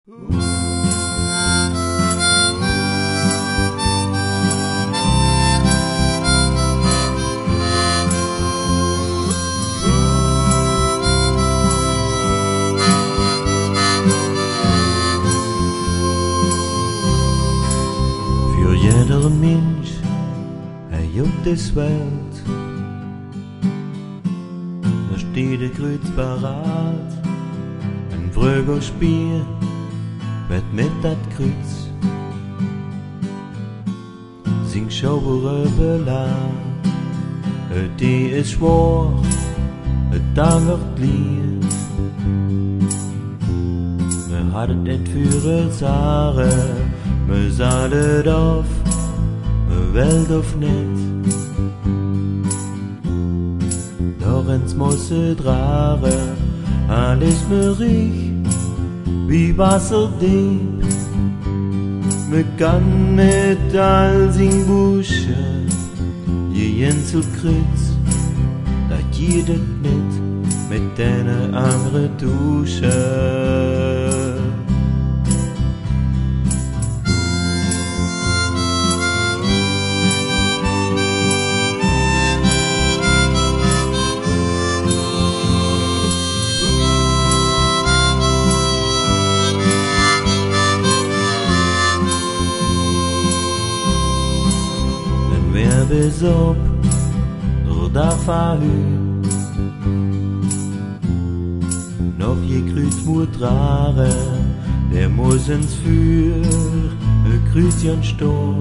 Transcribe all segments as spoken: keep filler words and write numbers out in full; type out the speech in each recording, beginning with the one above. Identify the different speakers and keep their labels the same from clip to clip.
Speaker 1: Für jeder Mensch, er juckt es Welt. Da steht der Kreuz parat, ein Frögelspiel wird mit dat Kreuz. Sing Schauere belag, die ist schwor, da wird lieb. Wir hattet et für Zare, wir salet auf, wir Welt auf net. Lorenz mosse drare, alles mir riech, wie Wasser deep. Me kann mit all sin Busche, je zu Kreuz, dat jedet net mit deine andere Dusche. Bis op door dat verhuur noch je Kreuz moet raren, der muss ins Feuer, ein Kreuzchen stor.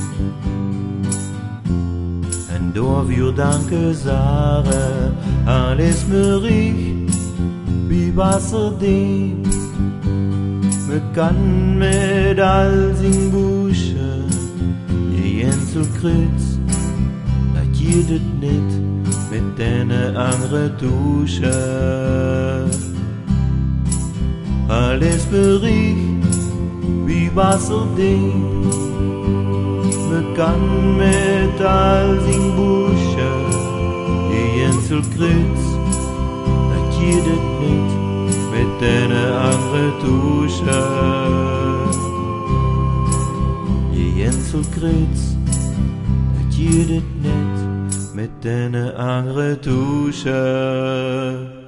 Speaker 1: En door wir danke Sare, alles mir riech, wie Wasser deep. Me kann mit all sin Busche, je zu Kreuz, jedet net mit deine andere Dusche. Alles bericht wie Wasser deep. Me kann mit all sin Busche gehen zu Kreuz, dat jedet net mit deine andere Dusche. Gehen zu Kreuz, dat jedet net mit deine andere Dusche.